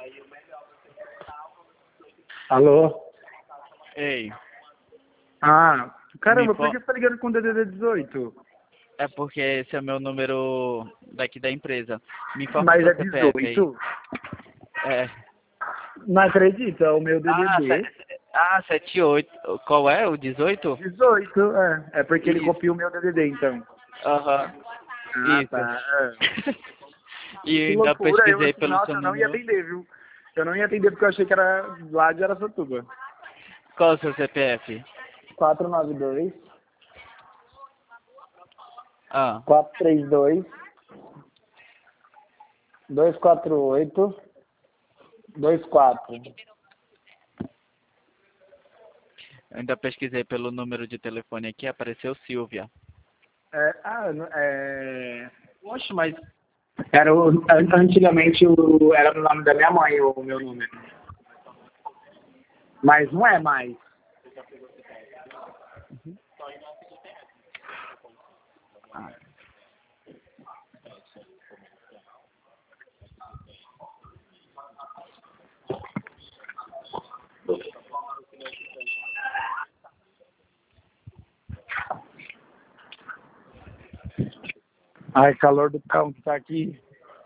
Alô? Ei, Ah, caramba, Me por fa- que você tá ligando com o DDD 18? é porque esse é o meu número daqui da empresa. Me informa Mas seu é CPF aí. 18? É. Não acredita, é o meu Ah, DDD. 78. Qual é? O 18? 18, é. É porque ele Isso. copia o meu DDD, então. Aham. Ah, Isso. tá. É. E Que ainda loucura, eu pesquisei assim, pelo nossa, seu eu não ia número. atender, viu? Eu não ia atender porque eu achei que era lá de Araçatuba. Qual é o seu CPF? 492 Ah, 432 248 24. eu ainda pesquisei pelo número de telefone aqui, apareceu Silvia. Oxe, mas antigamente era no nome da minha mãe o meu número. Mas não é mais. Ah. Ai, calor do cão que tá aqui.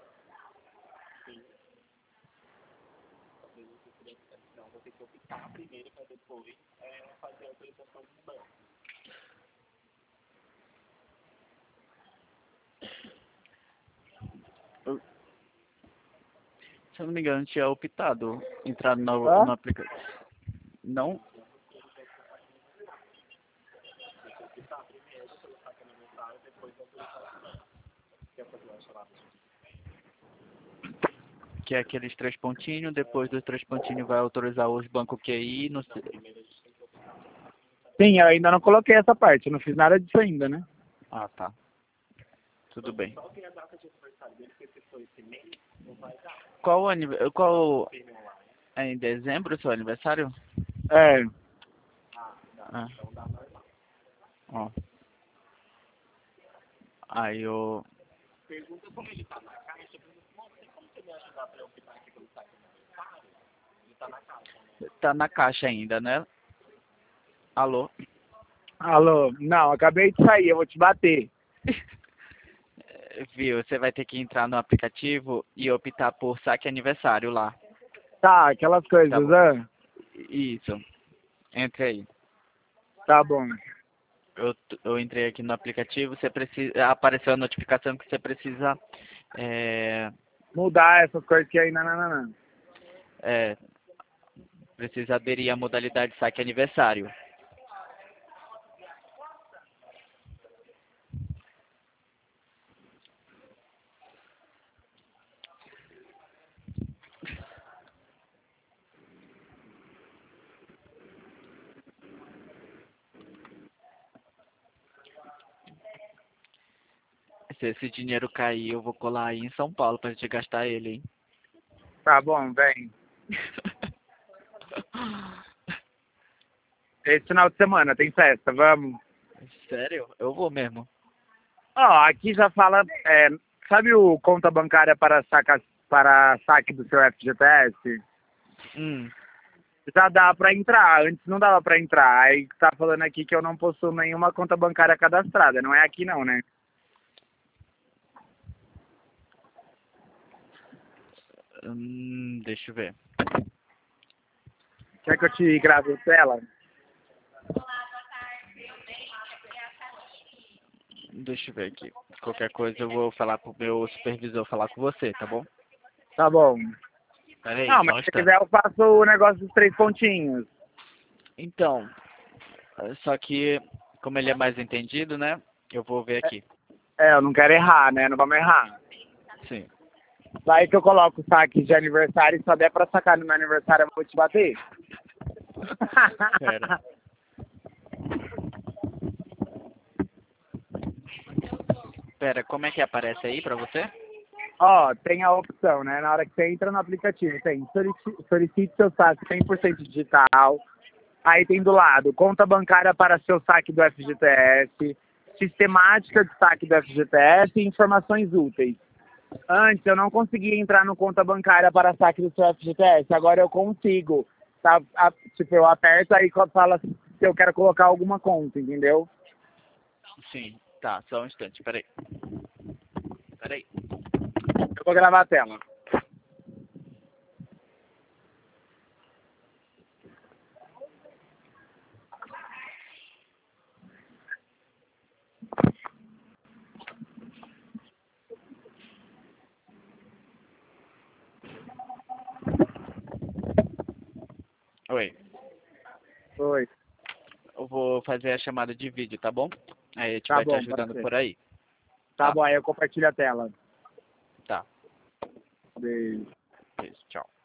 Se eu não me engano, tinha optado entrar no Hã? aplicativo. Não? Que é aqueles 3 pontinhos, depois dos 3 pontinhos vai autorizar os bancos QI, não sei. Sim, eu ainda não coloquei essa parte. Eu não fiz nada disso ainda, né? Ah, tá. Tudo bem. Qual é em dezembro o seu aniversário? É. Ah. Ó. Aí eu... Tá na caixa ainda, né? Alô? Alô? Não, acabei de sair, eu vou te bater. Viu? Você vai ter que entrar no aplicativo e optar por saque aniversário lá. Tá, aquelas Tá coisas, bom? ah. Isso. Entre aí. Tá bom. Eu entrei aqui no aplicativo, você precisa, apareceu a notificação que você precisa é, Mudar essas coisas que ainda não. é, precisa aderir à modalidade saque aniversário. Se esse dinheiro cair, eu vou colar aí em São Paulo pra gente gastar ele, hein? Tá bom, vem. Esse final de semana tem festa, vamos. Sério? Eu vou mesmo. Ó, aqui já fala, sabe o conta bancária para saque do seu FGTS? Hum, Já dá pra entrar, antes não dava pra entrar. Aí tá falando aqui que eu não possuo nenhuma conta bancária cadastrada, não é aqui não, né? deixa eu ver. Quer que eu te grave a tela? Deixa eu ver aqui. Qualquer coisa eu vou falar pro meu supervisor falar com você, tá bom? Tá bom. Pera aí, Não, só mas um se instante. quiser eu faço o negócio dos 3 pontinhos. Então, só que, como ele é mais entendido, né? Eu vou ver aqui. Eu não quero errar, né? Não vamos errar. Sim. Daí que eu coloco o saque de aniversário e só der pra sacar no meu aniversário eu vou te bater. Pera. Pera, como é que aparece aí pra você? Ó, tem a opção, né? Na hora que você entra no aplicativo, tem solicite seu saque 100% digital. Aí tem do lado, conta bancária para seu saque do FGTS, sistemática de saque do FGTS e informações úteis. Antes eu não conseguia entrar no conta bancária para saque do seu FGTS, agora eu consigo. Tá, tipo, eu aperto aí fala se eu quero colocar alguma conta, entendeu? Sim, tá, só um instante, peraí. Peraí. Eu vou gravar a tela. Oi. Oi. Eu vou fazer a chamada de vídeo, tá bom? Aí a gente Tá vai te bom, pode ajudando ser. por aí. Tá Tá, bom, aí eu compartilho a tela. tá. Beijo. Isso, tchau.